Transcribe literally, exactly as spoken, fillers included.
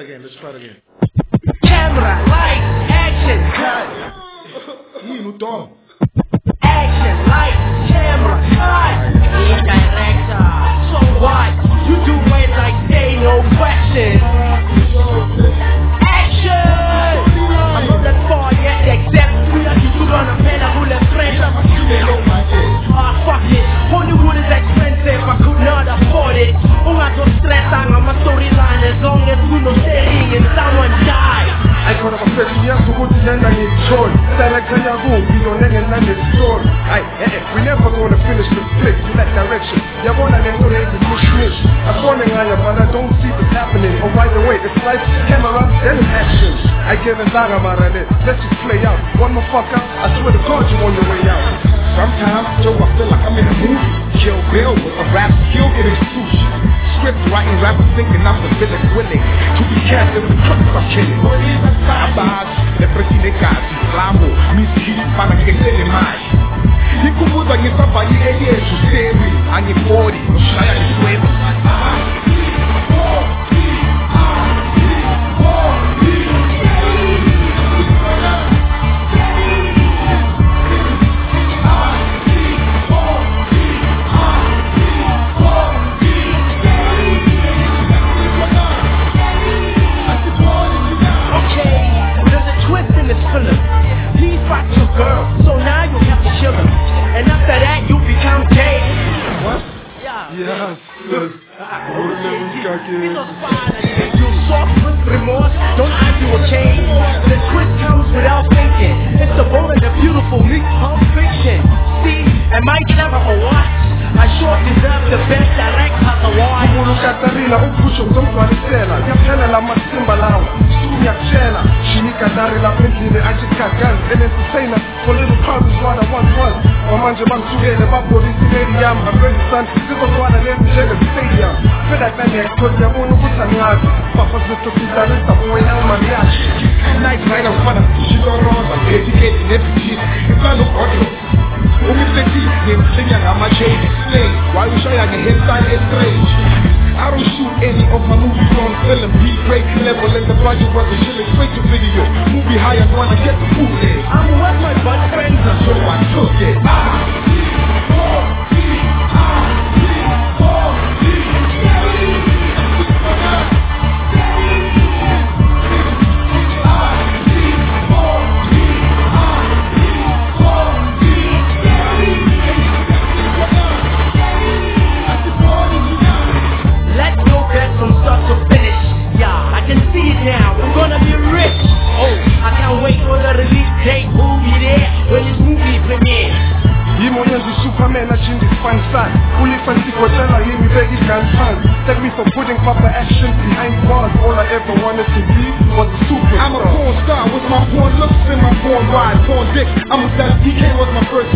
again, let's try it again. Camera, lights, action, cut. Yini Dom? Action, lights, camera, cut. In director. So what? You do it like say no question. Action! I'm not that far yet, except we are you gonna pay the whole friend. Ah, fuck it. Hollywood is expensive, I could not afford it. Oh, I don't stress, I'm a storyline as long as we know staying and someone dies. I could have a fifty years to go to the end and it's short. Director Yago, we don't let it land it's short. I, eh, we never gonna finish the flick in that direction. You're gonna get ready to push miss. I'm falling on you, but I don't see what's happening. Oh, by the way, it's like camera, then it's action. I give a dog about it. Let's just play out. One more fuck out, I swear to God you on your way out. Sometimes, Joe, I feel like I'm in a movie. Kill Bill with a rap skill getting sushi. Script writing, rappers thinking I'm the villain willing to be cast in the trucks I'm killing. Sabas, le preside casi, flamo, mis hits para que se le mai. Ikubuza ngisaba yi eliyesu sewi, angi forty, ushaya ni swebi. He's got your girl, so now you have to chill him. And after that, you become gay. What? Yeah. Yes, yes. You soft with remorse, don't argue or change. The twist comes without thinking. It's the bold and the beautiful mix of fiction. See, am I clever or what? I sure deserve the best director award. Mulu Katarina, upusho mzongo alisela. Yapela la masimba lao. Sumi ya chela. Shinika dari la pentine ajika gun. An entertainer for little cars what I once was. Wamanje bamsugele bapolisi lady yam. I'm ready son. Ziko kwana lemi jega stadium. Feda kani ya kodi ya unu kutangazi. Papa's little guitarista boy na mariachi. Night night I'm fun. She's all wrong. I'm educated in everything. It's not no audio. Umi fifty, name singing on my chain slay. Why you shy on your head side is strange. I don't shoot any of my movies on film. B-grade level and the budget was a shilling straight to video. Movie high, I wanna get the food in. I'm with my best friends, so I took it. Now we're gonna be rich. Oh, I can't wait for the release date. We'll be there when this movie premieres. Yimoyenzi Superman achindi fan fan. Uli fancy kotela yimi begi gun fan. Thank me for putting proper action behind bars. All I ever wanted to be was a superstar. I'm a porn star with my porn looks and my porn ride, porn dick. I'm a that D K was my first